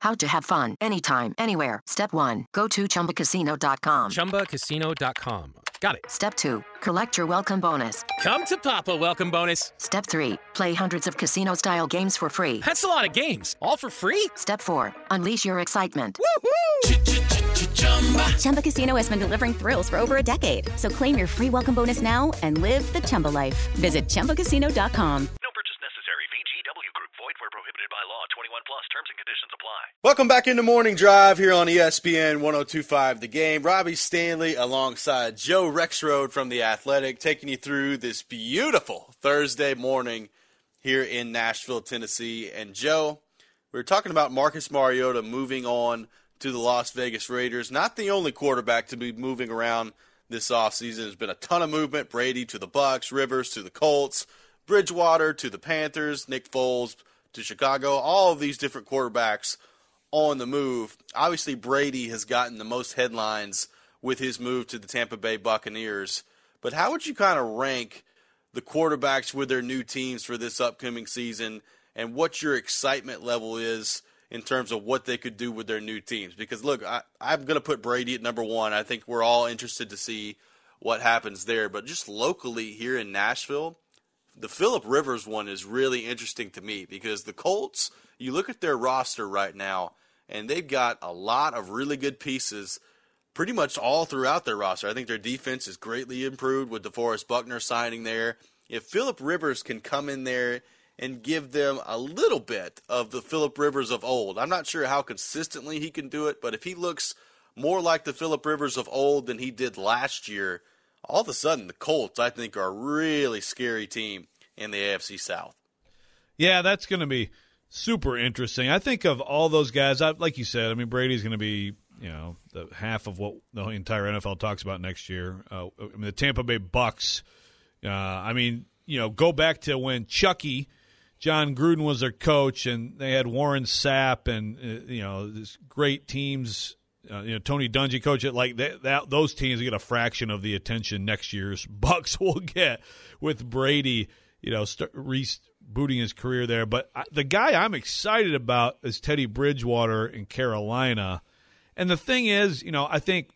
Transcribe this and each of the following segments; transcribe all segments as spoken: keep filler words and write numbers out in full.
How to have fun anytime, anywhere. Step one. Go to chumba casino dot com. chumba casino dot com. Got it. Step two. Collect your welcome bonus. Come to Papa welcome bonus. Step three. Play hundreds of casino-style games for free. That's a lot of games. All for free? Step four. Unleash your excitement. Woohoo! Chumba Casino has been delivering thrills for over a decade. So claim your free welcome bonus now and live the Chumba life. Visit chumba casino dot com. No purchase necessary. V G W Group. Void where prohibited by law. twenty-one plus. Terms and conditions apply. Welcome back into Morning Drive here on E S P N one oh two point five The Game. Robbie Stanley alongside Joe Rexrode from The Athletic, taking you through this beautiful Thursday morning here in Nashville, Tennessee. And Joe, we were talking about Marcus Mariota moving on to the Las Vegas Raiders. Not the only quarterback to be moving around this offseason. There's been a ton of movement. Brady to the Bucs, Rivers to the Colts, Bridgewater to the Panthers, Nick Foles to Chicago. All of these different quarterbacks on the move. Obviously, Brady has gotten the most headlines with his move to the Tampa Bay Buccaneers. But how would you kind of rank the quarterbacks with their new teams for this upcoming season, and what your excitement level is in terms of what they could do with their new teams? Because, look, I, I'm going to put Brady at number one. I think we're all interested to see what happens there. But just locally here in Nashville, the Phillip Rivers one is really interesting to me because the Colts, you look at their roster right now, and they've got a lot of really good pieces pretty much all throughout their roster. I think their defense is greatly improved with DeForest Buckner signing there. If Phillip Rivers can come in there and give them a little bit of the Phillip Rivers of old, I'm not sure how consistently he can do it, but if he looks more like the Phillip Rivers of old than he did last year, all of a sudden the Colts, I think, are a really scary team in the A F C South. Yeah, that's going to be super interesting. I think of all those guys, I, like you said, I mean, Brady's going to be, you know, the half of what the entire N F L talks about next year. Uh, I mean, the Tampa Bay Bucks, uh, I mean, you know, go back to when Chucky, John Gruden was their coach, and they had Warren Sapp and, uh, you know, this great teams, uh, you know, Tony Dungy coach it. Like that, that, those teams get a fraction of the attention next year's Bucks will get with Brady, you know, start rebooting his career there. But I, the guy I'm excited about is Teddy Bridgewater in Carolina. And the thing is, you know, I think,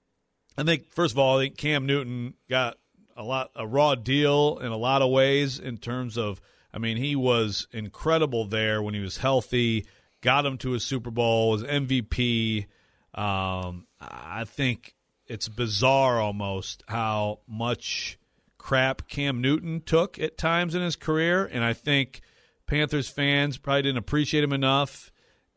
I think first of all, I think Cam Newton got a lot a raw deal in a lot of ways in terms of, I mean, he was incredible there when he was healthy, got him to a Super Bowl, was M V P. Um, I think it's bizarre almost how much crap Cam Newton took at times in his career, and I think Panthers fans probably didn't appreciate him enough.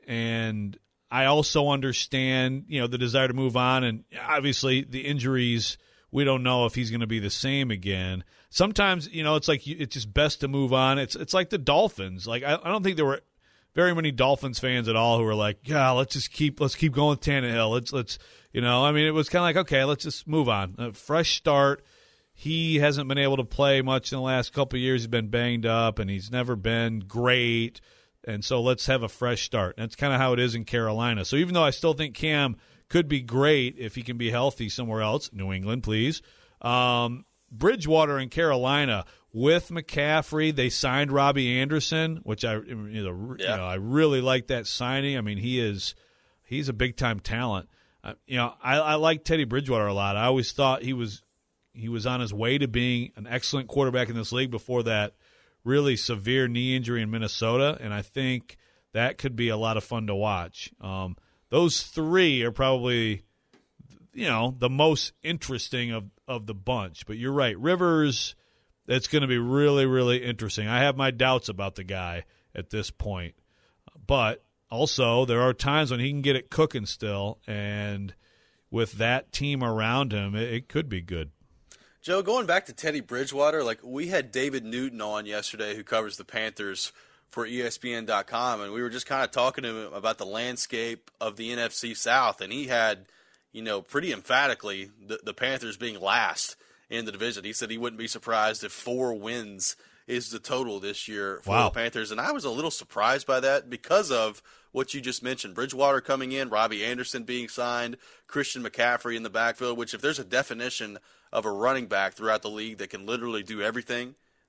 And I also understand, you know, the desire to move on, and obviously the injuries, we don't know if he's going to be the same again. Sometimes, you know, it's like you, it's just best to move on. It's it's like the Dolphins. Like I, I don't think there were very many Dolphins fans at all who were like, yeah, let's just keep let's keep going with Tannehill. Let's let's you know, I mean, it was kind of like, okay, let's just move on. A fresh start. He hasn't been able to play much in the last couple of years. He's been banged up, and he's never been great. And so let's have a fresh start. That's kind of how it is in Carolina. So even though I still think Cam could be great if he can be healthy somewhere else, New England, please. Um, Bridgewater in Carolina with McCaffrey, they signed Robbie Anderson, which I you know, yeah. you know I really like that signing. I mean, he is he's a big time talent. Uh, you know, I, I like Teddy Bridgewater a lot. I always thought he was he was on his way to being an excellent quarterback in this league before that really severe knee injury in Minnesota, and I think that could be a lot of fun to watch. Um, those three are probably, you know, the most interesting of, of the bunch. But you're right, Rivers, that's going to be really, really interesting. I have my doubts about the guy at this point. But also there are times when he can get it cooking still, and with that team around him, it, it could be good. Joe, going back to Teddy Bridgewater, like we had David Newton on yesterday who covers the Panthers for E S P N dot com, and we were just kind of talking to him about the landscape of the N F C South, and he had, you know, pretty emphatically the, the Panthers being last in the division. He said he wouldn't be surprised if four wins is the total this year for wow. the Panthers, and I was a little surprised by that because of what you just mentioned, Bridgewater coming in, Robbie Anderson being signed, Christian McCaffrey in the backfield, which if there's a definition of a running back throughout the league that can literally do everything,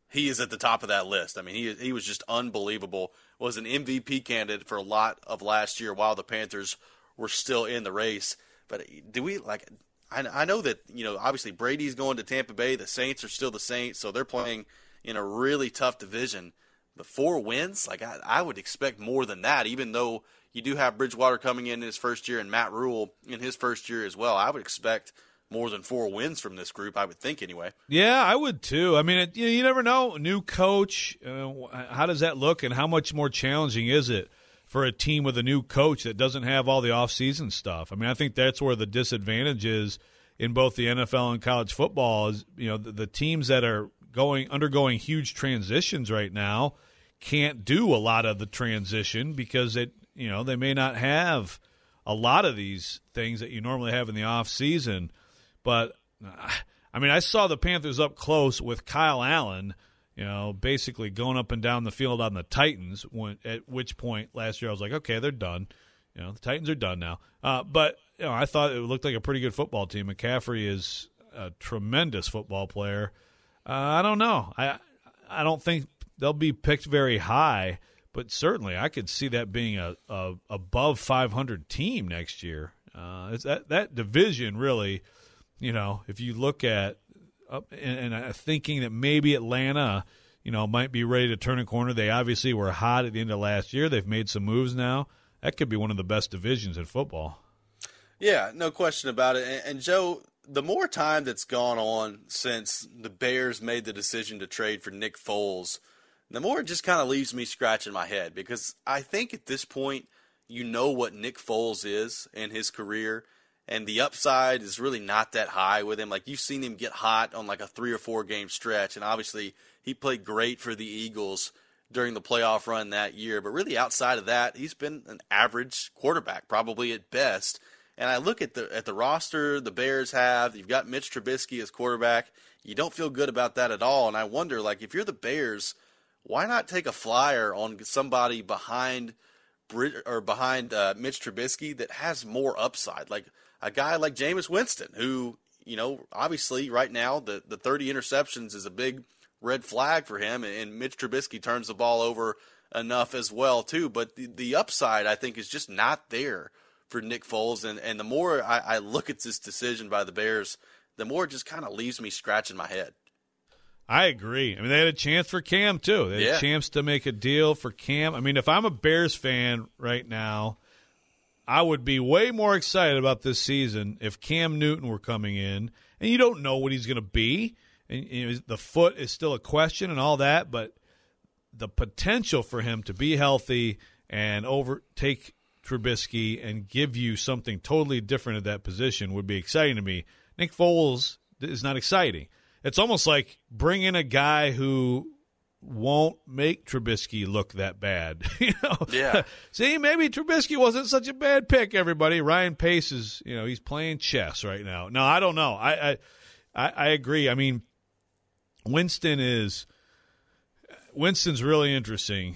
he is at the top of that list. I mean, he he was just unbelievable. Was an M V P candidate for a lot of last year while the Panthers were still in the race. But do we like? I, I know that you know obviously Brady's going to Tampa Bay. The Saints are still the Saints, so they're playing in a really tough division. But four wins, like I, I would expect more than that. Even though you do have Bridgewater coming in his first year and Matt Rule in his first year as well, I would expect more than four wins from this group, I would think anyway. Yeah, I would too. I mean, it, you, you never know. New coach, uh, how does that look, and how much more challenging is it for a team with a new coach that doesn't have all the off-season stuff? I mean, I think that's where the disadvantage is in both the N F L and college football is, you know, the, the teams that are going undergoing huge transitions right now can't do a lot of the transition because it, you know, they may not have a lot of these things that you normally have in the off-season. But, I mean, I saw the Panthers up close with Kyle Allen, you know, basically going up and down the field on the Titans, when, at which point last year I was like, okay, they're done. You know, the Titans are done now. Uh, but, you know, I thought it looked like a pretty good football team. McCaffrey is a tremendous football player. Uh, I don't know. I I don't think they'll be picked very high, but certainly I could see that being a, a above five hundred team next year. Uh, it's that, that division really – you know, if you look at uh, and, and uh, thinking that maybe Atlanta, you know, might be ready to turn a corner. They obviously were hot at the end of last year. They've made some moves now. That could be one of the best divisions in football. Yeah, no question about it. And, and Joe, the more time that's gone on since the Bears made the decision to trade for Nick Foles, the more it just kind of leaves me scratching my head because I think at this point you know what Nick Foles is in his career. And the upside is really not that high with him. Like, you've seen him get hot on like a three or four game stretch. And obviously he played great for the Eagles during the playoff run that year. But really outside of that, he's been an average quarterback, probably at best. And I look at the at the roster the Bears have. You've got Mitch Trubisky as quarterback. You don't feel good about that at all. And I wonder, like, if you're the Bears, why not take a flyer on somebody behind or behind uh, Mitch Trubisky that has more upside? Like, a guy like Jameis Winston, who, you know, obviously right now the, the thirty interceptions is a big red flag for him, and Mitch Trubisky turns the ball over enough as well, too. But the, the upside, I think, is just not there for Nick Foles. And, and the more I, I look at this decision by the Bears, the more it just kind of leaves me scratching my head. I agree. I mean, they had a chance for Cam, too. They had yeah. a chance to make a deal for Cam. I mean, if I'm a Bears fan right now, I would be way more excited about this season if Cam Newton were coming in, and you don't know what he's going to be, and you know, the foot is still a question and all that, but the potential for him to be healthy and overtake Trubisky and give you something totally different at that position would be exciting to me. Nick Foles is not exciting. It's almost like bring in a guy who won't make Trubisky look that bad. you know? Yeah. See, maybe Trubisky wasn't such a bad pick, everybody. Ryan Pace is, you know, he's playing chess right now. No, I don't know. I I, I agree. I mean, Winston is Winston's really interesting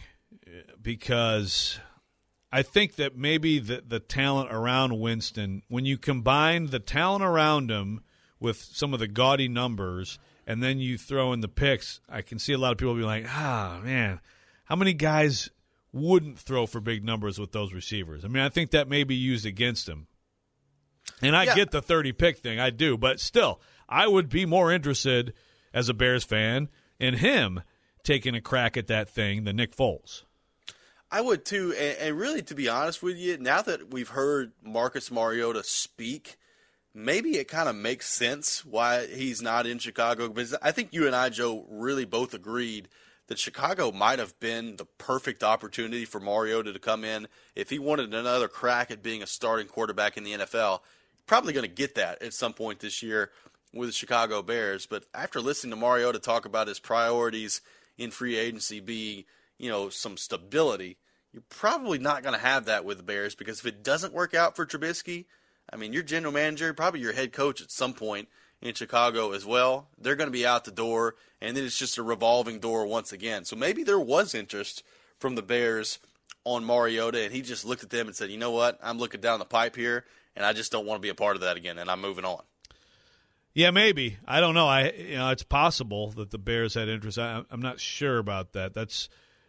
because I think that maybe the, the talent around Winston, when you combine the talent around him with some of the gaudy numbers, and then you throw in the picks, I can see a lot of people be like, ah, man, how many guys wouldn't throw for big numbers with those receivers? I mean, I think that may be used against him. And I yeah. get the thirty-pick thing, I do. But still, I would be more interested as a Bears fan in him taking a crack at that thing than Nick Foles. I would too, and, and really, to be honest with you, now that we've heard Marcus Mariota speak, maybe it kind of makes sense why he's not in Chicago. Because I think you and I, Joe, really both agreed that Chicago might have been the perfect opportunity for Mariota to come in. If he wanted another crack at being a starting quarterback in the N F L, probably going to get that at some point this year with the Chicago Bears. But after listening to Mariota talk about his priorities in free agency being, you know, some stability, you're probably not going to have that with the Bears, because if it doesn't work out for Trubisky, I mean, your general manager, probably your head coach at some point in Chicago as well, they're going to be out the door, and then it's just a revolving door once again. So maybe there was interest from the Bears on Mariota, and he just looked at them and said, you know what, I'm looking down the pipe here, and I just don't want to be a part of that again, and I'm moving on. Yeah, maybe. I don't know. I you know it's possible that the Bears had interest. I, I'm not sure about that. That's.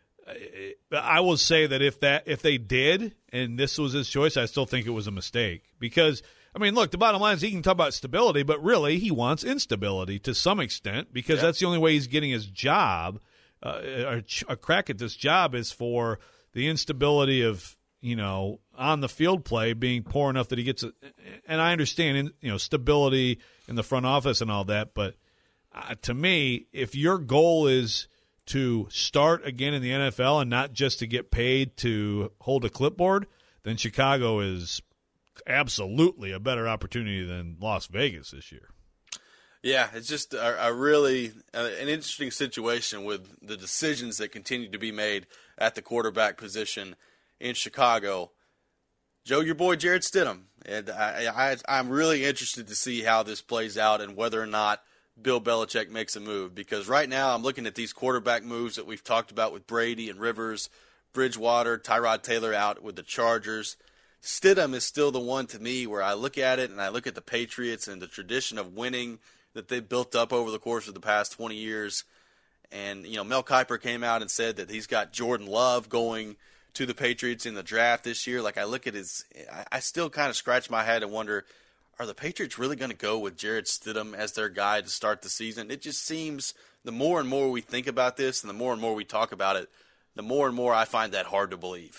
I will say that if that if they did and this was his choice, I still think it was a mistake because I mean, look, the bottom line is he can talk about stability, but really he wants instability to some extent because yeah. that's the only way he's getting his job. Uh, a, a crack at this job is for the instability of you know on the field play being poor enough that he gets a, and I understand you know stability in the front office and all that, but uh, to me, if your goal is to start again in the N F L and not just to get paid to hold a clipboard, then Chicago is absolutely a better opportunity than Las Vegas this year. Yeah, it's just a, a really uh, an interesting situation with the decisions that continue to be made at the quarterback position in Chicago. Joe, your boy Jarrett Stidham, and I, I, I'm really interested to see how this plays out and whether or not Bill Belichick makes a move, because right now I'm looking at these quarterback moves that we've talked about with Brady and Rivers, Bridgewater, Tyrod Taylor out with the Chargers. Stidham is still the one to me where I look at it and I look at the Patriots and the tradition of winning that they've built up over the course of the past twenty years. And, you know, Mel Kiper came out and said that he's got Jordan Love going to the Patriots in the draft this year. Like I look at his, I, I still kind of scratch my head and wonder, are the Patriots really going to go with Jarrett Stidham as their guy to start the season? It just seems the more and more we think about this and the more and more we talk about it, the more and more I find that hard to believe.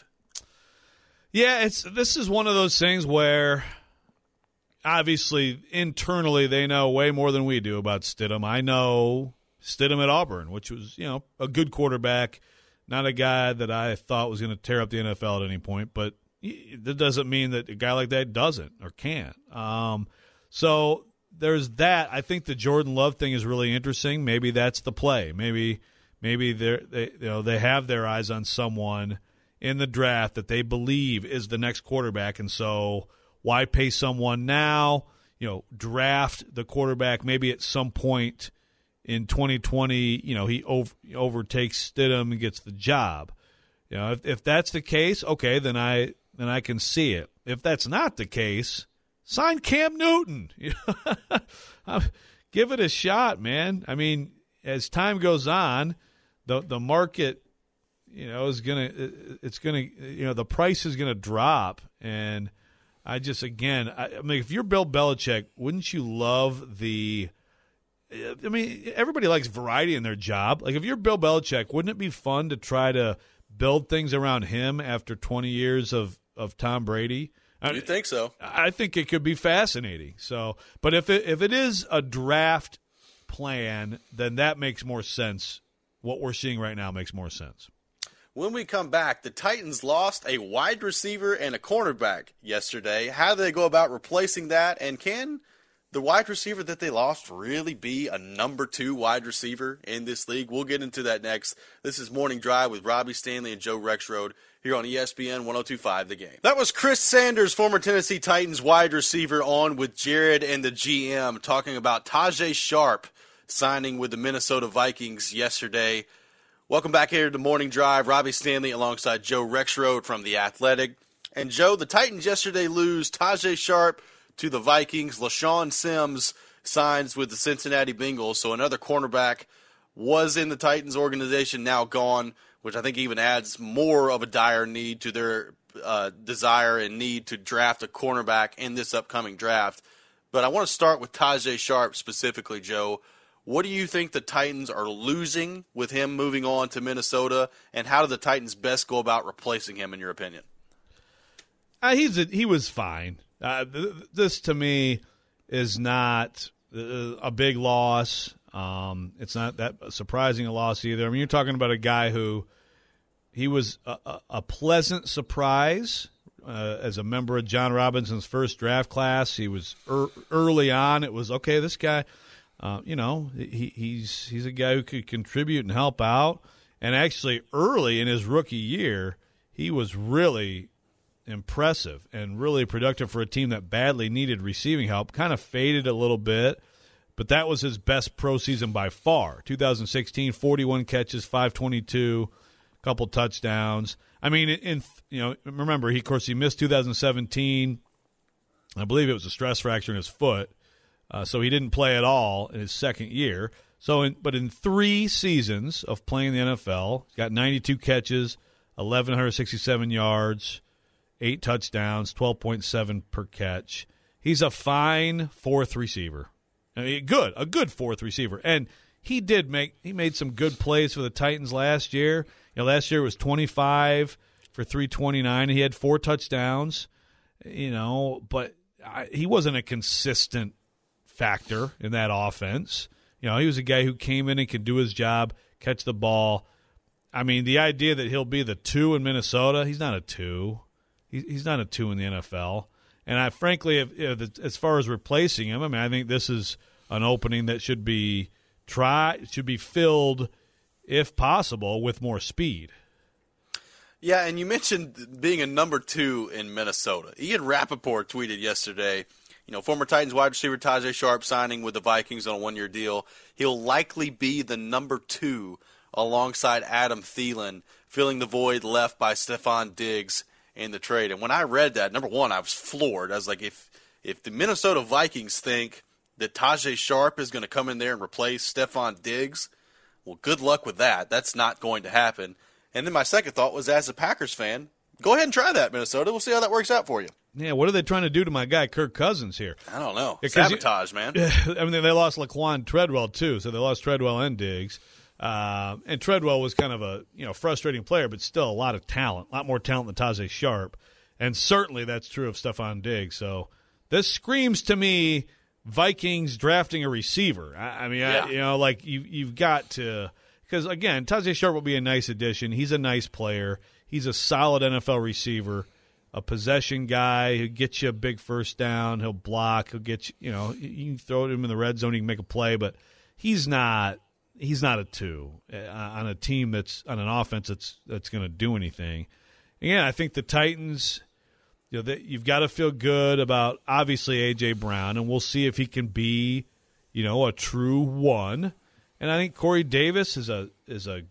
Yeah, it's this is one of those things where obviously internally they know way more than we do about Stidham. I know Stidham at Auburn, which was, you know, a good quarterback, not a guy that I thought was going to tear up the N F L at any point, but that doesn't mean that a guy like that doesn't or can't. Um, so there's that. I think the Jordan Love thing is really interesting. Maybe that's the play. Maybe maybe they they you know they have their eyes on someone in the draft that they believe is the next quarterback, and so why pay someone now? You know, draft the quarterback. Maybe at some point in twenty twenty, you know, he over, overtakes Stidham and gets the job. You know, if if that's the case, okay, then I. then I can see it. If that's not the case, sign Cam Newton. Give it a shot, man. I mean, as time goes on, the the market, you know, is gonna it's gonna you know the price is gonna drop, and I just again, I, I mean, if you're Bill Belichick, wouldn't you love the? I mean, everybody likes variety in their job. Like if you're Bill Belichick, wouldn't it be fun to try to build things around him after twenty years of of Tom Brady? You think so? I think it could be fascinating. So, but if it if it is a draft plan, then that makes more sense. What we're seeing right now makes more sense. When we come back, the Titans lost a wide receiver and a cornerback yesterday. How do they go about replacing that? And can the wide receiver that they lost really be a number two wide receiver in this league? We'll get into that next. This is Morning Drive with Robbie Stanley and Joe Rexrode here on E S P N one oh two point five The Game. That was Chris Sanders, former Tennessee Titans wide receiver, on with Jared and the G M talking about Tajae Sharpe signing with the Minnesota Vikings yesterday. Welcome back here to Morning Drive. Robbie Stanley alongside Joe Rexrode from The Athletic. And Joe, the Titans yesterday lose Tajae Sharpe to the Vikings. LaShawn Sims signs with the Cincinnati Bengals, so another cornerback was in the Titans organization, now gone, which I think even adds more of a dire need to their uh, desire and need to draft a cornerback in this upcoming draft. But I want to start with Tajae Sharpe specifically, Joe. What do you think the Titans are losing with him moving on to Minnesota, and how do the Titans best go about replacing him, in your opinion? Uh, he's a, he was fine. Uh, th- this, to me, is not uh, a big loss. Um, it's not that surprising a loss either. I mean, you're talking about a guy who he was a, a, a pleasant surprise uh, as a member of John Robinson's first draft class. He was er- early on. It was, okay, this guy, uh, you know, he, he's he's a guy who could contribute and help out. And actually, early in his rookie year, he was really impressive and really productive for a team that badly needed receiving help. Kind of faded a little bit, but that was his best pro season by far. two thousand sixteen, forty-one catches, five twenty-two, a couple touchdowns. I mean, in you know, remember, he of course he missed two thousand seventeen. I believe it was a stress fracture in his foot. Uh, so he didn't play at all in his second year. So, in, but in three seasons of playing the N F L, he's got ninety-two catches, eleven sixty-seven yards, eight touchdowns, twelve point seven per catch. He's a fine fourth receiver. I mean, good, a good fourth receiver. And he did make he made some good plays for the Titans last year. You know, last year it was twenty-five for three twenty-nine. He had four touchdowns. You know, but I, he wasn't a consistent factor in that offense. You know, he was a guy who came in and could do his job, catch the ball. I mean, the idea that he'll be the two in Minnesota, he's not a two. He, he's not a two in the N F L. And I, frankly, if, if as far as replacing him, I mean, I think this is an opening that should be try should be filled, if possible, with more speed. Yeah, and you mentioned being a number two in Minnesota. Ian Rappaport tweeted yesterday, you know, former Titans wide receiver Tajae Sharpe signing with the Vikings on a one-year deal. He'll likely be the number two alongside Adam Thielen, filling the void left by Stephon Diggs in the trade. And when I read that, number one, I was floored. I was like, if if the Minnesota Vikings think that Tajae Sharpe is going to come in there and replace Stephon Diggs, well, good luck with that. That's not going to happen. And then my second thought was, as a Packers fan, go ahead and try that, Minnesota. We'll see how that works out for you. Yeah, what are they trying to do to my guy Kirk Cousins here? I don't know. Yeah, Sabotage, you, man. I mean, they lost Laquan Treadwell, too, so they lost Treadwell and Diggs. Uh, and Treadwell was kind of a you know frustrating player, but still a lot of talent, a lot more talent than Tajae Sharpe. And certainly that's true of Stephon Diggs. So this screams to me Vikings drafting a receiver. I, I mean, yeah. I, you know, like you, you've got to – because, again, Tajae Sharpe will be a nice addition. He's a nice player. He's a solid N F L receiver, a possession guy who gets you a big first down. He'll block. He'll get you – you know, you can throw him in the red zone. He can make a play. But he's not – he's not a two uh, on a team that's – on an offense that's that's going to do anything. Again, I think the Titans – you know, they, you've got to feel good about, obviously, A J. Brown, and we'll see if he can be, you know, a true one. And I think Corey Davis is a is a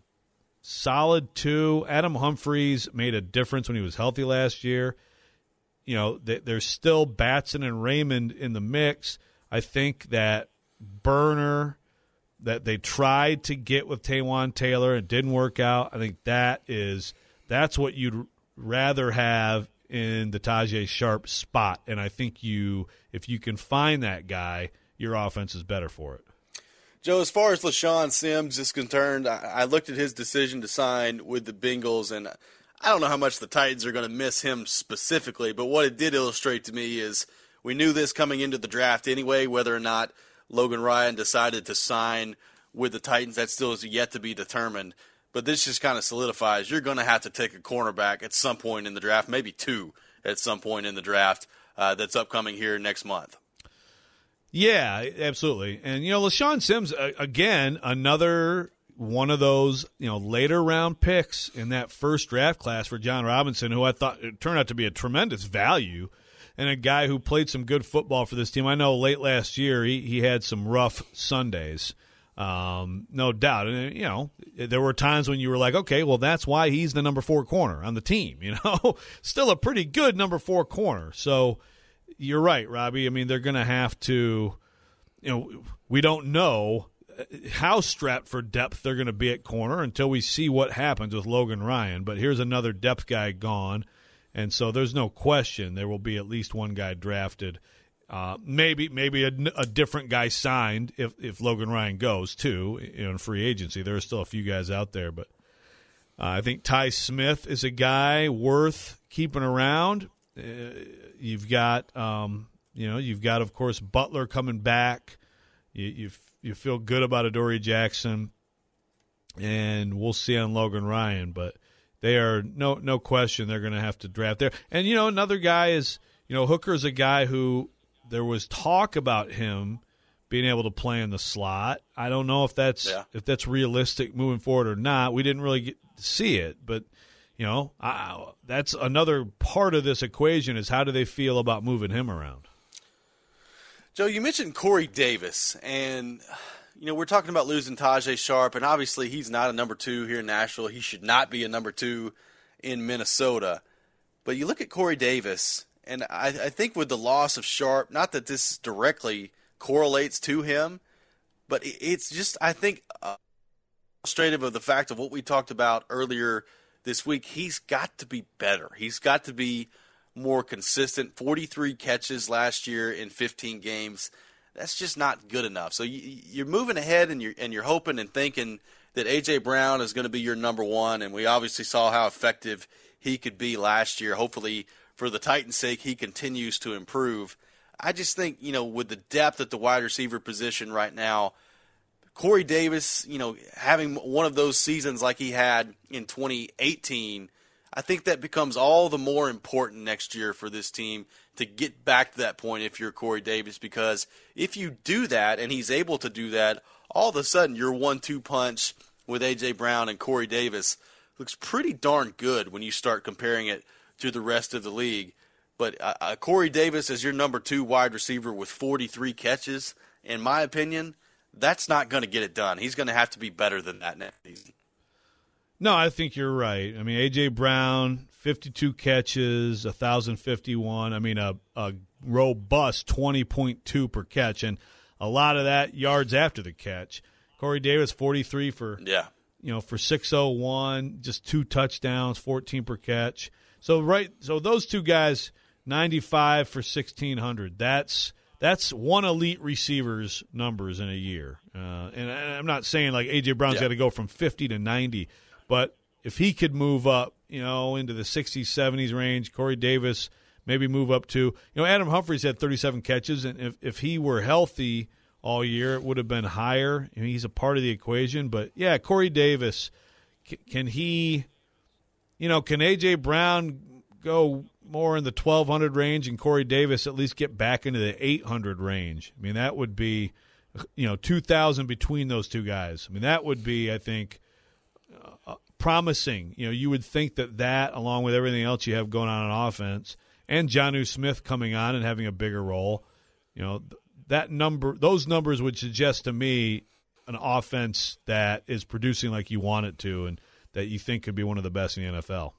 solid two. Adam Humphries made a difference when he was healthy last year. You know, they, there's still Batson and Raymond in the mix. I think that Burner that they tried to get with Taywan Taylor and didn't work out. I think that is that's what you'd rather have in the Tajae Sharpe spot. And I think you, if you can find that guy, your offense is better for it. Joe, as far as LaShawn Sims is concerned, I, I looked at his decision to sign with the Bengals, and I don't know how much the Titans are going to miss him specifically, but what it did illustrate to me is we knew this coming into the draft anyway, whether or not Logan Ryan decided to sign with the Titans. That still is yet to be determined. But this just kind of solidifies you're going to have to take a cornerback at some point in the draft, maybe two at some point in the draft uh, that's upcoming here next month. Yeah, absolutely. And, you know, LaShawn Sims, uh, again, another one of those, you know, later round picks in that first draft class for John Robinson, who I thought it turned out to be a tremendous value and a guy who played some good football for this team. I know late last year he, he had some rough Sundays. Um, no doubt. And, you know, there were times when you were like, okay, well, that's why he's the number four corner on the team, you know, still a pretty good number four corner. So you're right, Robbie. I mean, they're going to have to, you know, we don't know how strapped for depth they're going to be at corner until we see what happens with Logan Ryan. But here's another depth guy gone. And so there's no question there will be at least one guy drafted. Uh, maybe maybe a, a different guy signed if, if Logan Ryan goes, too, you know, in free agency. There are still a few guys out there. But uh, I think Ty Smith is a guy worth keeping around. Uh, you've got, um, you know, you've got, of course, Butler coming back. You you, you feel good about Adoree Jackson. And we'll see on Logan Ryan. But they are, no, no question, they're going to have to draft there. And, you know, another guy is, you know, Hooker's a guy who – there was talk about him being able to play in the slot. I don't know if that's yeah. if that's realistic moving forward or not. We didn't really get to see it, but you know, I, that's another part of this equation is how do they feel about moving him around? Joe, you mentioned Corey Davis, and you know we're talking about losing Tajae Sharpe, and obviously he's not a number two here in Nashville. He should not be a number two in Minnesota. But you look at Corey Davis. And I, I think with the loss of Sharpe, not that this directly correlates to him. But it's just, I think, uh, illustrative of the fact of what we talked about earlier this week. He's got to be better. He's got to be more consistent. forty-three catches last year in fifteen games. That's just not good enough. So you, you're moving ahead, and you're and you're hoping and thinking that A J. Brown is going to be your number one, and we obviously saw how effective he could be last year. Hopefully, for the Titans' sake, he continues to improve. I just think, you know, with the depth at the wide receiver position right now, Corey Davis, you know, having one of those seasons like he had in twenty eighteen, I think that becomes all the more important next year for this team to get back to that point if you're Corey Davis, because if you do that and he's able to do that, all of a sudden your one two punch with A J. Brown and Corey Davis looks pretty darn good when you start comparing it to the rest of the league. But uh, uh, Corey Davis as your number two wide receiver with forty-three catches, in my opinion, that's not going to get it done. He's going to have to be better than that next season. No, I think you're right. I mean, A J. Brown, fifty-two catches, one thousand fifty-one. I mean, a, a robust twenty point two per catch, and a lot of that yards after the catch. Corey Davis, forty-three for yeah, you know, for six oh one, just two touchdowns, fourteen per catch. So right, so those two guys, ninety-five for sixteen hundred. That's that's one elite receiver's numbers in a year. Uh, and I, I'm not saying like A J. Brown's yeah. got to go from fifty to ninety. But if he could move up, you know, into the sixties, seventies range, Corey Davis maybe move up to, you know, Adam Humphries had thirty-seven catches, and if, if he were healthy all year, it would have been higher. I mean, he's a part of the equation. But, yeah, Corey Davis, c- can he, you know, can A J. Brown go more in the twelve hundred range and Corey Davis at least get back into the eight hundred range? I mean, that would be, you know, two thousand between those two guys. I mean, that would be, I think, Uh, promising. You know, you would think that that, along with everything else you have going on on offense, and Jonnu Smith coming on and having a bigger role, you know, that number, those numbers would suggest to me an offense that is producing like you want it to, and that you think could be one of the best in the N F L.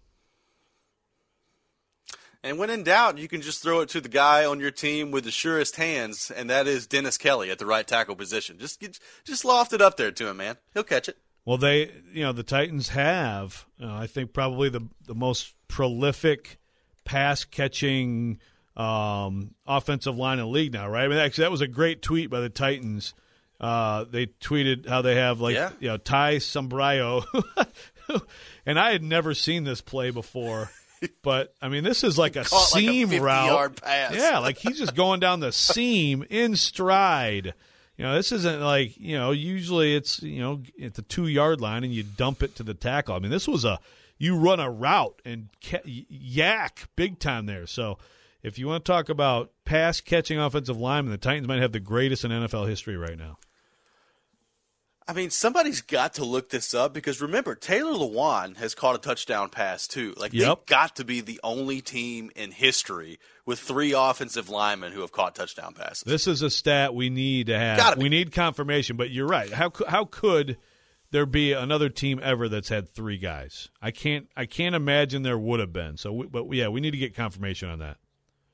And when in doubt, you can just throw it to the guy on your team with the surest hands, and that is Dennis Kelly at the right tackle position. Just get, just loft it up there to him, man. He'll catch it. Well, they, you know, the Titans have, uh, I think, probably the the most prolific pass-catching um, offensive line in the league now, right? I mean, actually, that was a great tweet by the Titans. Uh, they tweeted how they have, like, yeah. you know, Ty Sombrayo. And I had never seen this play before. But, I mean, this is like a Caught seam like a route. fifty-yard pass. Yeah, like he's just going down the seam in stride. You know, this isn't like, you know, usually it's, you know, at the two-yard line and you dump it to the tackle. I mean, this was a, you run a route and ca- yak big time there. So if you want to talk about pass-catching offensive linemen, the Titans might have the greatest in N F L history right now. I mean, somebody's got to look this up because, remember, Taylor Lewan has caught a touchdown pass, too. Like, yep. they've got to be the only team in history with three offensive linemen who have caught touchdown passes. This is a stat we need to have. Gotta be. We need confirmation, but you're right. How how could there be another team ever that's had three guys? I can't I can't imagine there would have been. So, we, but, yeah, we need to get confirmation on that.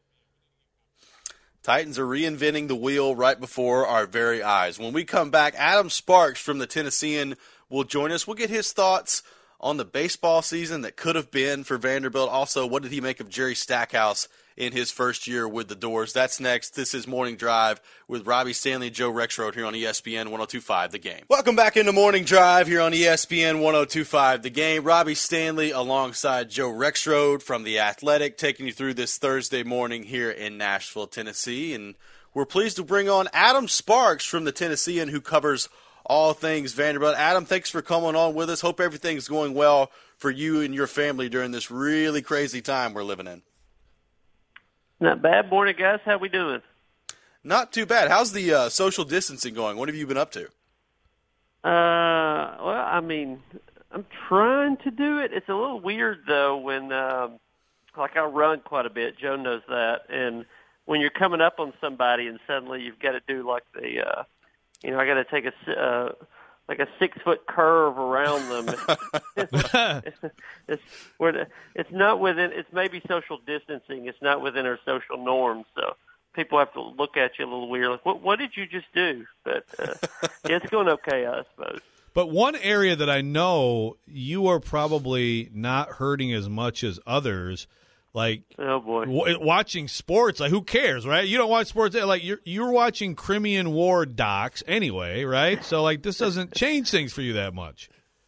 Titans are reinventing the wheel right before our very eyes. When we come back, Adam Sparks from the Tennessean will join us. We'll get his thoughts on the baseball season that could have been for Vanderbilt. Also, what did he make of Jerry Stackhouse in his first year with the Doors? That's next. This is Morning Drive with Robbie Stanley and Joe Rexrode here on E S P N ten twenty-five The Game. Welcome back into Morning Drive here on E S P N ten twenty-five The Game. Robbie Stanley alongside Joe Rexrode from The Athletic, taking you through this Thursday morning here in Nashville, Tennessee. And we're pleased to bring on Adam Sparks from the Tennessean, who covers all things Vanderbilt. Adam, thanks for coming on with us. Hope everything's going well for you and your family during this really crazy time we're living in. Not bad. Morning, guys. How we doing? Not too bad. How's the uh, social distancing going? What have you been up to? Uh, well, I mean, I'm trying to do it. It's a little weird, though, when, um, like, I run quite a bit. Joe knows that. And when you're coming up on somebody and suddenly you've got to do, like, the, uh, you know, I got to take a, uh, like a six-foot curve around them. it's, it's, we're, it's not within, it's maybe social distancing. It's not within our social norms. So people have to look at you a little weird, like, what, what did you just do? But uh, yeah, it's going okay, I suppose. But one area that I know you are probably not hurting as much as others, like oh boy, w- watching sports. Like, who cares, right? You don't watch sports. Like, you're you're watching Crimean War docs anyway, right? So, like, this doesn't change things for you that much.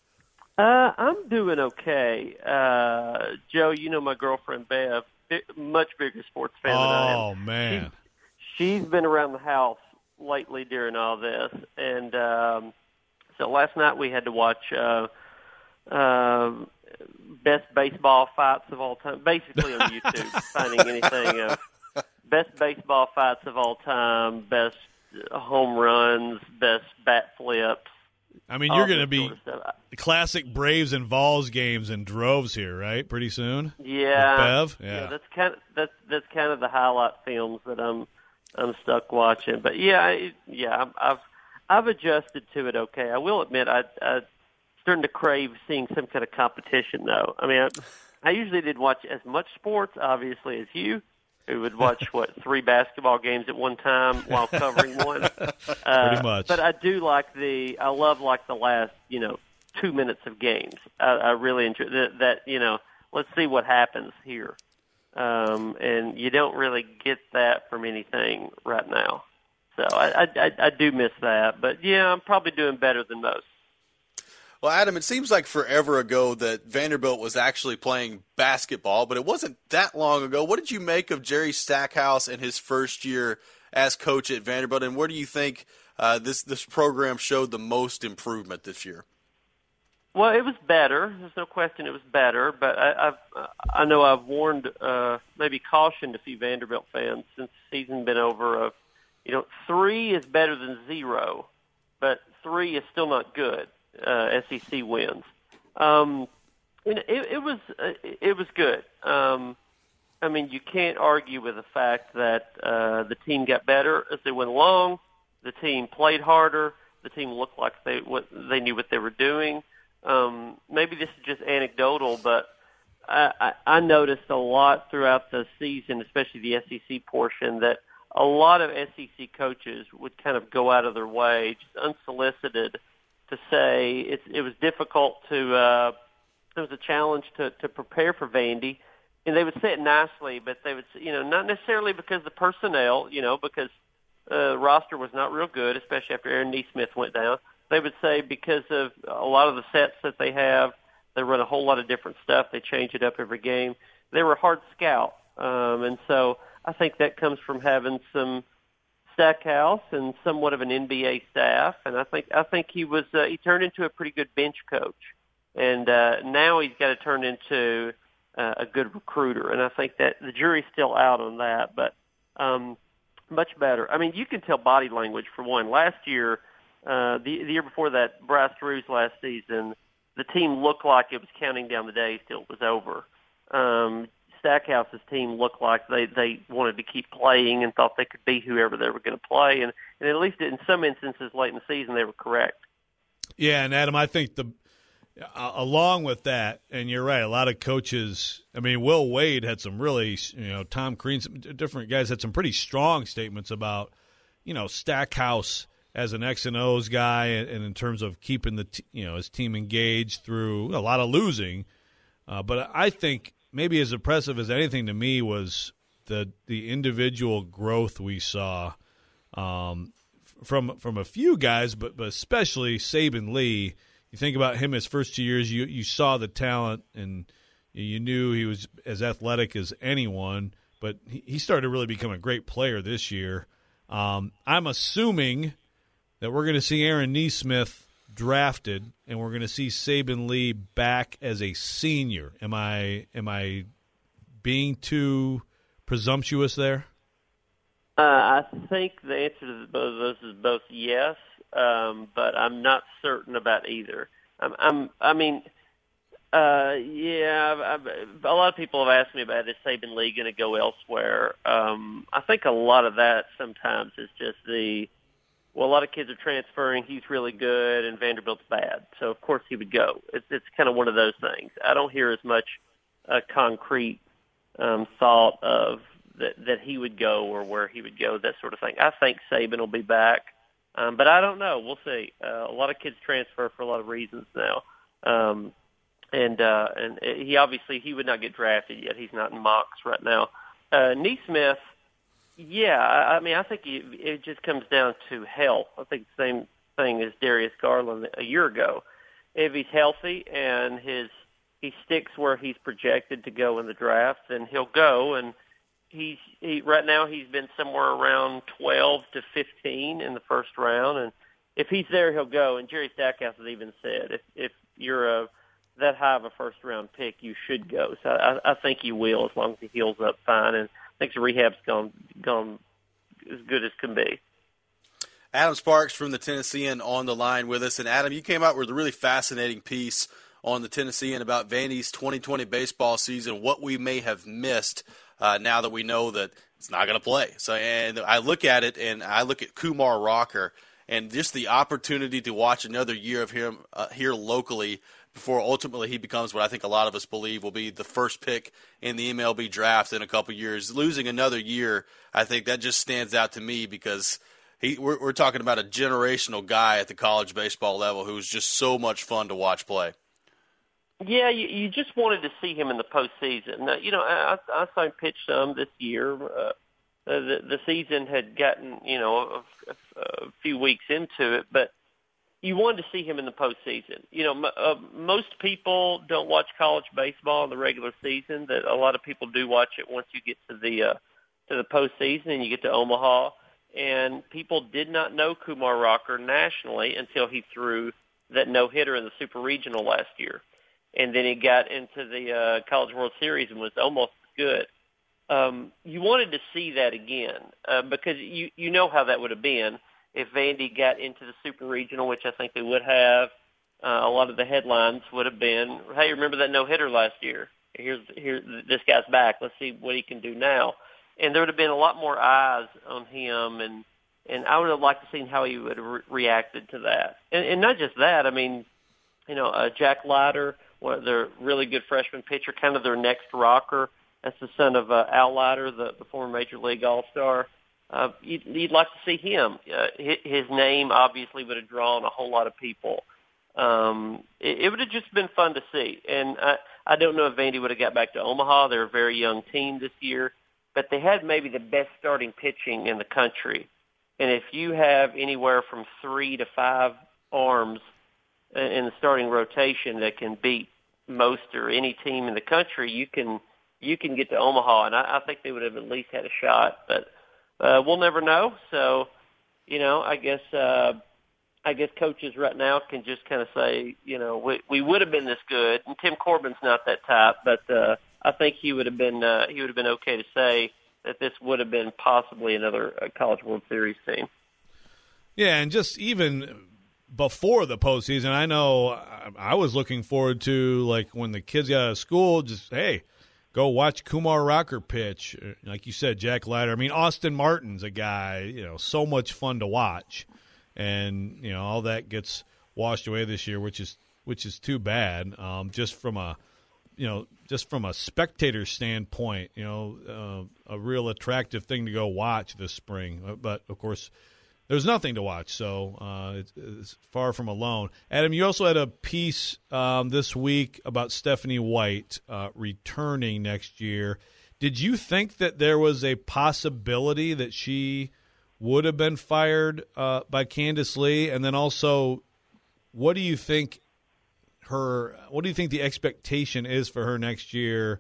Uh, I'm doing okay. Uh, Joe, you know my girlfriend Bev, much bigger sports fan oh, than I am. Oh man, she, she's been around the house lately during all this, and. Um, So last night we had to watch uh, uh, best baseball fights of all time, basically on YouTube, finding anything of best baseball fights of all time, best home runs, best bat flips. I mean, you're going to be sort of the classic Braves and Vols games in droves here, right? Pretty soon. Yeah, With Bev? Yeah. yeah. That's kind of that's that's kind of the highlight films that I'm I'm stuck watching. But yeah, I, yeah, I've. I've adjusted to it okay. I will admit I, I'm starting to crave seeing some kind of competition, though. I mean, I, I usually didn't watch as much sports, obviously, as you, who would watch, what, three basketball games at one time while covering one. Uh, Pretty much. But I do like the – I love, like, the last, you know, two minutes of games. I, I really enjoy that, that, you know, let's see what happens here. Um, and you don't really get that from anything right now. So I, I, I do miss that. But, yeah, I'm probably doing better than most. Well, Adam, it seems like forever ago that Vanderbilt was actually playing basketball, but it wasn't that long ago. What did you make of Jerry Stackhouse in his first year as coach at Vanderbilt, and where do you think uh, this, this program showed the most improvement this year? Well, it was better. There's no question it was better, but I, I've, I know I've warned, uh, maybe cautioned a few Vanderbilt fans since the season's been over of, you know, three is better than zero, but three is still not good. Uh, S E C wins. Um, and it, it was uh, it was good. Um, I mean, you can't argue with the fact that uh, the team got better as they went along. The team played harder. The team looked like they what they knew what they were doing. Um, maybe this is just anecdotal, but I, I, I noticed a lot throughout the season, especially the S E C portion, that a lot of S E C coaches would kind of go out of their way, just unsolicited, to say it's, it was difficult to, uh, it was a challenge to, to prepare for Vandy. And they would say it nicely, but they would, you know, not necessarily because the personnel, you know, because uh, the roster was not real good, especially after Aaron Nesmith went down. They would say because of a lot of the sets that they have, they run a whole lot of different stuff. They change it up every game. They were a hard scout. Um, and so I think that comes from having some Stackhouse and somewhat of an N B A staff, and I think I think he was uh, he turned into a pretty good bench coach, and uh, now he's got to turn into uh, a good recruiter, and I think that the jury's still out on that, but um, much better. I mean, you can tell body language for one. Last year, uh, the, the year before that, Bryce Drew's last season, the team looked like it was counting down the days till it was over. Um, Stackhouse's team looked like they, they wanted to keep playing and thought they could be whoever they were going to play. And, and at least in some instances late in the season, they were correct. Yeah, and Adam, I think the uh, along with that, and you're right, a lot of coaches, I mean, Will Wade had some really, you know, Tom Crean, some different guys had some pretty strong statements about, you know, Stackhouse as an X and O's guy and, and in terms of keeping the, t- you know, his team engaged through a lot of losing. Uh, but I think maybe as impressive as anything to me was the the individual growth we saw um, from from a few guys, but but especially Saben Lee. You think about him his first two years, you you saw the talent and you knew he was as athletic as anyone. But he, he started to really become a great player this year. Um, I'm assuming that we're going to see Aaron Nesmith drafted, and we're going to see Saben Lee back as a senior. Am I am I being too presumptuous there? Uh, I think the answer to both of those is both yes, um, but I'm not certain about either. I'm, I'm I mean, uh, yeah, I've, I've, a lot of people have asked me about is Saben Lee going to go elsewhere. Um, I think a lot of that sometimes is just the well, a lot of kids are transferring. He's really good, and Vanderbilt's bad. So, of course, he would go. It's, it's kind of one of those things. I don't hear as much uh, concrete um, thought of that that he would go or where he would go, that sort of thing. I think Saban will be back, um, but I don't know. We'll see. Uh, a lot of kids transfer for a lot of reasons now, um, and uh, and he obviously he would not get drafted yet. He's not in mocks right now. Uh, Neesmith, yeah, I, I mean, I think it, it just comes down to health. I think the same thing as Darius Garland a year ago. If he's healthy and his he sticks where he's projected to go in the draft, then he'll go. And he's he, right now he's been somewhere around twelve to fifteen in the first round. And if he's there, he'll go. And Jerry Stackhouse has even said, if if you're a that high of a first round pick, you should go. So I, I think he will, as long as he heals up fine. And I think the rehab's gone gone as good as can be. Adam Sparks from the Tennessean on the line with us. And Adam, you came out with a really fascinating piece on the Tennessean about Vandy's twenty twenty baseball season, what we may have missed uh, now that we know that it's not going to play. So, and I look at it, and I look at Kumar Rocker, and just the opportunity to watch another year of him uh, here locally before ultimately he becomes what I think a lot of us believe will be the first pick in the M L B draft in a couple years. Losing another year, I think that just stands out to me because he, we're, we're talking about a generational guy at the college baseball level who's just so much fun to watch play. Yeah, you, you just wanted to see him in the postseason. Now, you know, I, I saw him pitch some this year. Uh, the, the season had gotten, you know, a, a, a few weeks into it, but you wanted to see him in the postseason. You know, uh, most people don't watch college baseball in the regular season. That a lot of people do watch it once you get to the uh, to the postseason and you get to Omaha. And people did not know Kumar Rocker nationally until he threw that no-hitter in the Super Regional last year. And then he got into the uh, College World Series and was almost good. Um, you wanted to see that again uh, because you, you know how that would have been if Vandy got into the Super Regional, which I think they would have. Uh, a lot of the headlines would have been, hey, remember that no-hitter last year? Here's, here, this guy's back. Let's see what he can do now. And there would have been a lot more eyes on him, and, and I would have liked to see how he would have re- reacted to that. And, and not just that, I mean, you know, uh, Jack Leiter, one of their really good freshman pitcher, kind of their next rocker. That's the son of uh, Al Leiter, the, the former Major League All-Star. Uh, you'd, you'd like to see him. Uh, his name obviously would have drawn a whole lot of people. Um, it, it would have just been fun to see. And I, I don't know if Vandy would have got back to Omaha. They're a very young team this year. But they had maybe the best starting pitching in the country. And if you have anywhere from three to five arms in the starting rotation that can beat most or any team in the country, you can you can get to Omaha. And I, I think they would have at least had a shot. But uh, we'll never know. So, you know, I guess uh, I guess coaches right now can just kind of say, you know, we, we would have been this good. And Tim Corbin's not that type, but uh, I think he would have been uh, he would have been okay to say that this would have been possibly another uh, College World Series team. Yeah, and just even before the postseason, I know I, I was looking forward to, like, when the kids got out of school, just, hey, go watch Kumar Rocker pitch. Like you said, Jack Leiter. I mean, Austin Martin's a guy, you know, so much fun to watch. And, you know, all that gets washed away this year, which is which is too bad, um, just from a – you know, just from a spectator standpoint, you know, uh, a real attractive thing to go watch this spring. But, of course, there's nothing to watch, so uh, it's, it's far from alone. Adam, you also had a piece um, this week about Stephanie White uh, returning next year. Did you think that there was a possibility that she would have been fired uh, by Candace Lee? And then also, what do you think her what do you think the expectation is for her next year?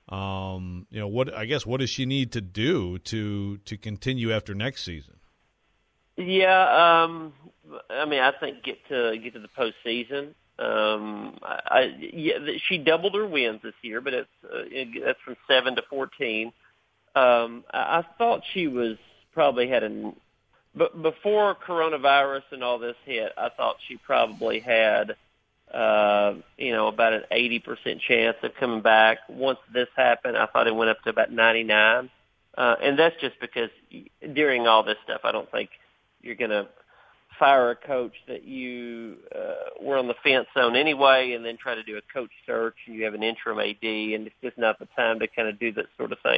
Um, you know, what I guess what does she need to do to to continue after next season? Yeah, um, I mean, I think get to get to the postseason. Um, I, I yeah, she doubled her wins this year, but it's uh, it, that's from seven to fourteen. Um, I, I thought she was probably had an but before coronavirus and all this hit, I thought she probably had. Uh, you know, about an eighty percent chance of coming back. Once this happened, I thought it went up to about ninety-nine. Uh, and that's just because during all this stuff, I don't think you're going to fire a coach that you uh, were on the fence on anyway and then try to do a coach search and you have an interim A D, and it's just not the time to kind of do that sort of thing.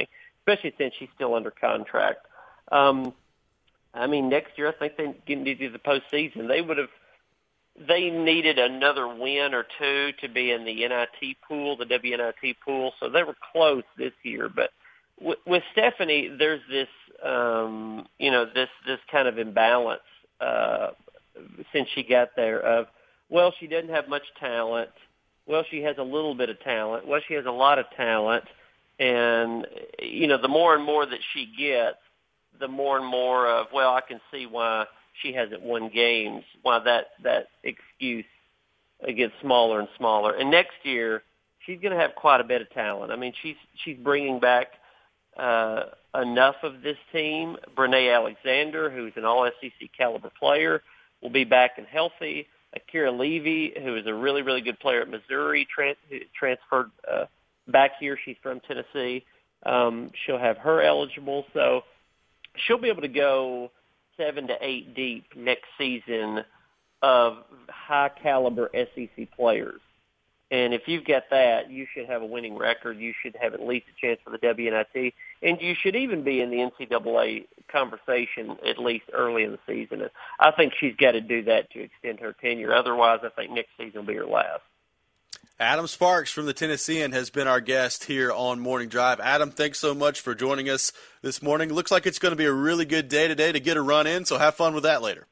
especially since she's still under contract. Um, I mean, next year I think they get into the postseason. They would have. They needed another win or two to be in the N I T pool, the W N I T pool, so they were close this year. But with, with Stephanie, there's this, um, you know, this this kind of imbalance uh, since she got there of, well, she doesn't have much talent. Well, she has a little bit of talent. Well, she has a lot of talent. And, you know, the more and more that she gets, the more and more of, well, I can see why she hasn't won games, why that, that excuse gets smaller and smaller. And next year, she's going to have quite a bit of talent. I mean, she's she's bringing back uh, enough of this team. Brene Alexander, who's an all S E C caliber player, will be back and healthy. Akira Levy, who is a really, really good player at Missouri, trans- transferred uh, back here. She's from Tennessee. Um, she'll have her eligible. So she'll be able to go seven to eight deep next season of high-caliber S E C players. And if you've got that, you should have a winning record. You should have at least a chance for the W N I T. And you should even be in the N C double A conversation at least early in the season. And I think she's got to do that to extend her tenure. Otherwise, I think next season will be her last. Adam Sparks from the Tennessean has been our guest here on Morning Drive. Adam, thanks so much for joining us this morning. Looks like it's going to be a really good day today to get a run in, so have fun with that later.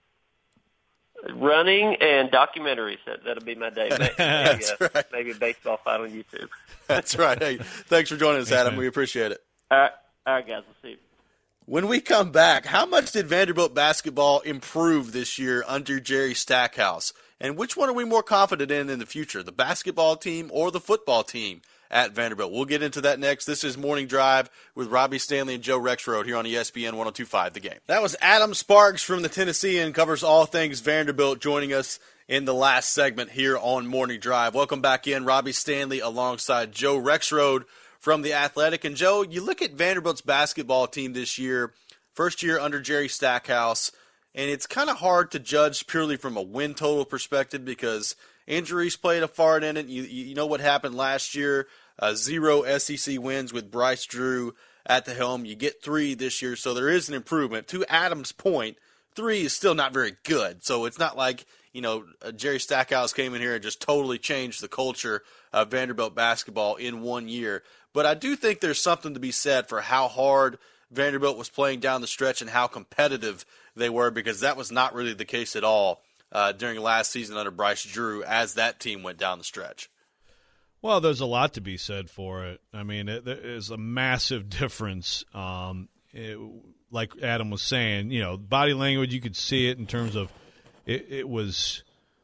Running and documentaries. That, that'll be my day. Maybe, That's uh, right. Maybe a baseball fight on YouTube. That's right. Hey, thanks for joining us, Thanks, Adam. man. We appreciate it. All right, all right, guys. We'll see you. When we come back, how much did Vanderbilt basketball improve this year under Jerry Stackhouse? And which one are we more confident in in the future, the basketball team or the football team at Vanderbilt? We'll get into that next. This is Morning Drive with Robbie Stanley and Joe Rexrode here on E S P N one oh two point five The Game. That was Adam Sparks from the Tennessean, covers all things Vanderbilt, joining us in the last segment here on Morning Drive. Welcome back in. Robbie Stanley alongside Joe Rexrode from The Athletic. And, Joe, you look at Vanderbilt's basketball team this year, first year under Jerry Stackhouse, and it's kind of hard to judge purely from a win total perspective because injuries played a part in it. You, you know what happened last year, uh, zero S E C wins with Bryce Drew at the helm. You get three this year, so there is an improvement. To Adam's point, three is still not very good. So it's not like, you know, uh, Jerry Stackhouse came in here and just totally changed the culture of Vanderbilt basketball in one year. But I do think there's something to be said for how hard Vanderbilt was playing down the stretch and how competitive they were, because that was not really the case at all uh, during last season under Bryce Drew as that team went down the stretch. Well, there's a lot to be said for it. I mean, it, there is a massive difference. Um, it, like Adam was saying, you know, body language, you could see it in terms of it, it was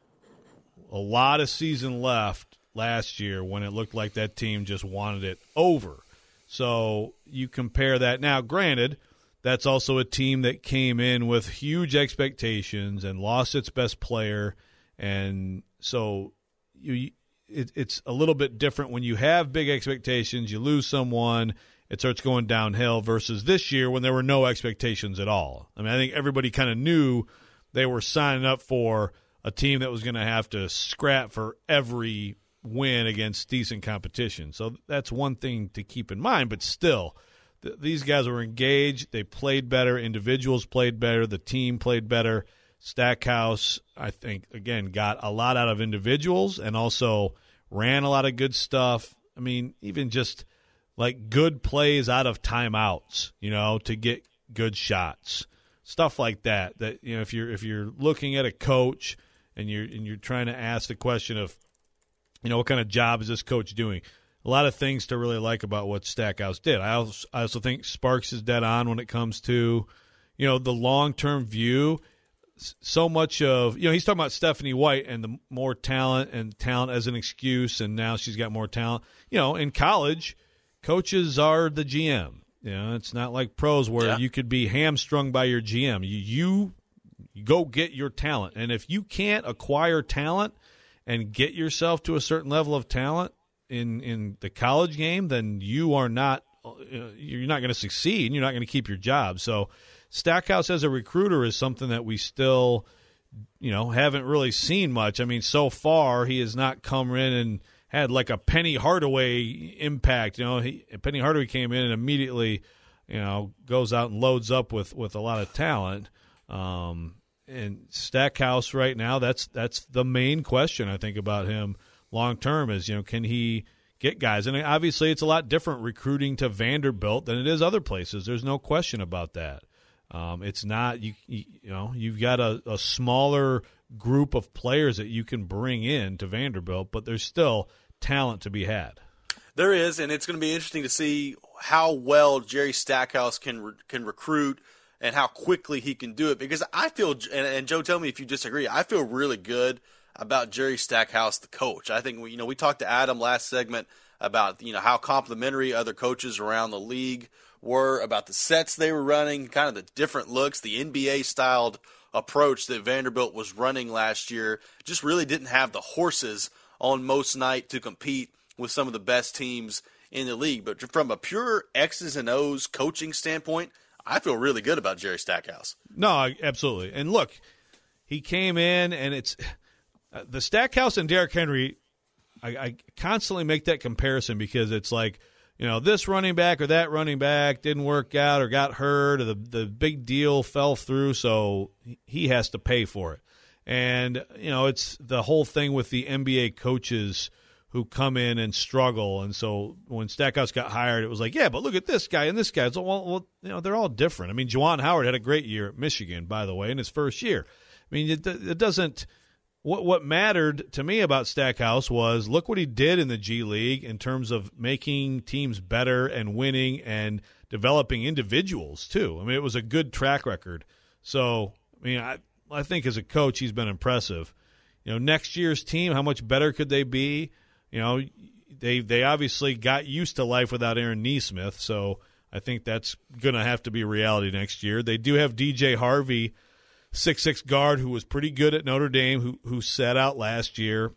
a lot of season left last year when it looked like that team just wanted it over. So you compare that. Now, granted, that's also a team that came in with huge expectations and lost its best player. And so you, it, it's a little bit different when you have big expectations, you lose someone, it starts going downhill versus this year when there were no expectations at all. I mean, I think everybody kind of knew they were signing up for a team that was going to have to scrap for every win against decent competition. So that's one thing to keep in mind, but still, th- these guys were engaged. They played better. Individuals played better. The team played better. Stackhouse, I think, again, got a lot out of individuals and also ran a lot of good stuff. I mean, even just like good plays out of timeouts, you know, to get good shots, stuff like that. That, you know, if you're if you're looking at a coach and you're and you're trying to ask the question of, you know, what kind of job is this coach doing? A lot of things to really like about what Stackhouse did. I also, I also think Sparks is dead on when it comes to, you know, the long-term view. So much of, you know, he's talking about Stephanie White and the more talent and talent as an excuse, and now she's got more talent. You know, in college, coaches are the G M. You know, it's not like pros where yeah. you could be hamstrung by your G M. You, you, you go get your talent. And if you can't acquire talent and get yourself to a certain level of talent in, in the college game, then you are not you're not going to succeed and you're not going to keep your job. So Stackhouse as a recruiter is something that we still, you know, haven't really seen much. I mean, so far he has not come in and had like a Penny Hardaway impact. You know, he, Penny Hardaway came in and immediately you know, goes out and loads up with, with a lot of talent. Um, and Stackhouse right now, that's that's the main question I think about him long term is, you know, can he get guys? And obviously it's a lot different recruiting to Vanderbilt than it is other places. There's no question about that. Um, it's not, you, you you know, you've got a, a smaller group of players that you can bring in to Vanderbilt, but there's still talent to be had. There is, and it's going to be interesting to see how well Jerry Stackhouse can re- can recruit and how quickly he can do it. Because I feel, and, and Joe, tell me if you disagree, I feel really good about Jerry Stackhouse, the coach. I think, we, you know, we talked to Adam last segment about, you know, how complimentary other coaches around the league were, about the sets they were running, kind of the different looks, the N B A-styled approach that Vanderbilt was running last year. Just really didn't have the horses on most night to compete with some of the best teams in the league. But from a pure X's and O's coaching standpoint, I feel really good about Jerry Stackhouse. No, absolutely. And look, he came in, and it's uh, the Stackhouse and Derrick Henry, I, I constantly make that comparison because it's like, you know, this running back or that running back didn't work out or got hurt or the, the big deal fell through, so he has to pay for it. And, you know, it's the whole thing with the N B A coaches who come in and struggle. And so when Stackhouse got hired, it was like, yeah, but look at this guy and this guy. So, well, well you know, they're all different. I mean, Juwan Howard had a great year at Michigan, by the way, in his first year. I mean, it, it doesn't – What what mattered to me about Stackhouse was look what he did in the G League in terms of making teams better and winning and developing individuals too. I mean, it was a good track record. So, I mean, I I think as a coach he's been impressive. You know, next year's team, how much better could they be? You know, they they obviously got used to life without Aaron Nesmith, so I think that's going to have to be reality next year. They do have D J Harvey, six six guard who was pretty good at Notre Dame, who who sat out last year.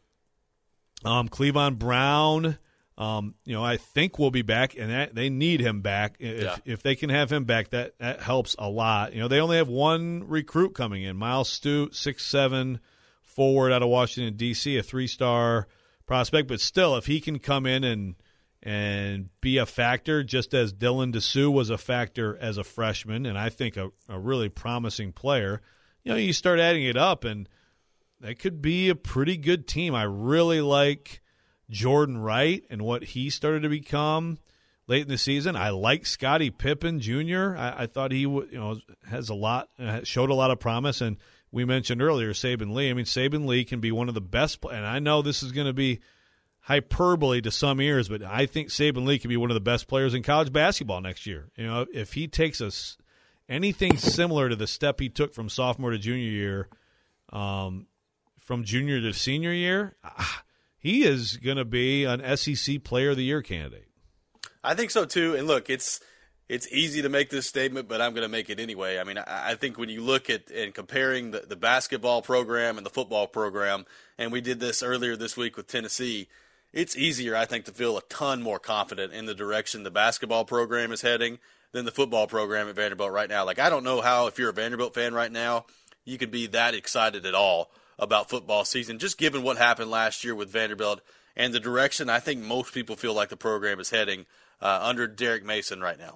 Um, Cleavon Brown, um, you know, I think will be back, and that, they need him back. If yeah. if they can have him back, that, that helps a lot. You know, they only have one recruit coming in, Miles Stute, six seven forward out of Washington, D C, a three-star prospect. But still, if he can come in and and be a factor, just as Dylan Dessou was a factor as a freshman, and I think a, a really promising player, you know, you start adding it up, and that could be a pretty good team. I really like Jordan Wright and what he started to become late in the season. I like Scottie Pippen Junior I, I thought he w- you know has a lot, uh, showed a lot of promise, and we mentioned earlier Saben Lee. I mean, Saben Lee can be one of the best, and I know this is going to be hyperbole to some ears, but I think Saben Lee can be one of the best players in college basketball next year. You know, if he takes us anything similar to the step he took from sophomore to junior year, um, from junior to senior year, ah, he is going to be an S E C Player of the Year candidate. I think so too. And look, it's it's easy to make this statement, but I'm going to make it anyway. I mean, I, I think when you look at and comparing the, the basketball program and the football program, and we did this earlier this week with Tennessee, it's easier, I think, to feel a ton more confident in the direction the basketball program is heading than the football program at Vanderbilt right now. Like, I don't know how, if you're a Vanderbilt fan right now, you could be that excited at all about football season, just given what happened last year with Vanderbilt and the direction I think most people feel like the program is heading uh, under Derek Mason right now.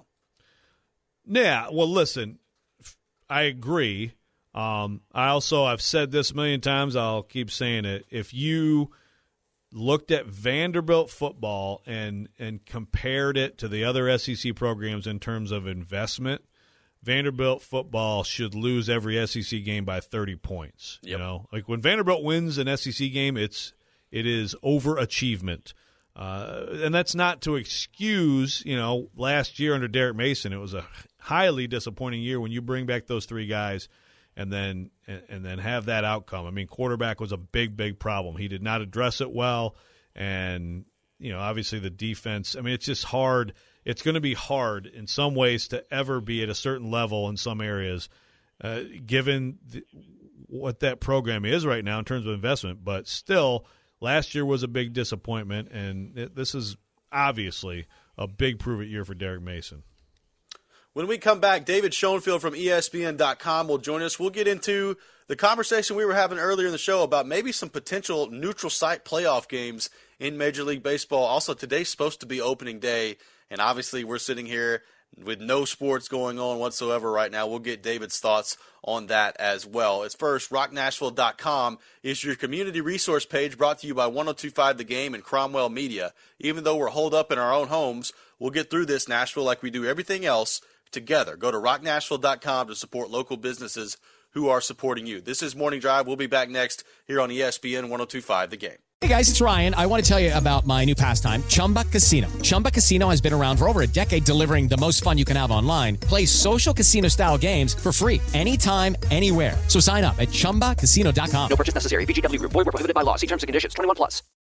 Yeah, well, listen, I agree. Um, I also, I've said this a million times, I'll keep saying it. If you looked at Vanderbilt football and and compared it to the other S E C programs in terms of investment, Vanderbilt football should lose every S E C game by thirty points. Yep. You know, like when Vanderbilt wins an S E C game, it's it is overachievement, uh, and that's not to excuse. You know, last year under Derek Mason, it was a highly disappointing year when you bring back those three guys and then and then have that outcome. I mean, quarterback was a big, big problem. He did not address it well, and, you know, obviously the defense. I mean, it's just hard. It's going to be hard in some ways to ever be at a certain level in some areas, uh, given the, what that program is right now in terms of investment. But still, last year was a big disappointment, and it, this is obviously a big prove-it year for Derek Mason. When we come back, David Schoenfield from E S P N dot com will join us. We'll get into the conversation we were having earlier in the show about maybe some potential neutral site playoff games in Major League Baseball. Also, today's supposed to be opening day, and obviously we're sitting here with no sports going on whatsoever right now. We'll get David's thoughts on that as well. As first, rock nashville dot com is your community resource page brought to you by one oh two point five The Game and Cromwell Media. Even though we're holed up in our own homes, we'll get through this, Nashville, like we do everything else together. Go to rock nashville dot com to support local businesses who are supporting you. This is Morning Drive. We'll be back next here on E S P N one oh two point five The Game. Hey guys, it's Ryan. I want to tell you about my new pastime, Chumba Casino. Chumba Casino has been around for over a decade, delivering the most fun you can have online. Play social casino-style games for free anytime, anywhere. So sign up at chumba casino dot com. No purchase necessary. V G W Group. Void where prohibited by law. See terms and conditions. twenty-one plus.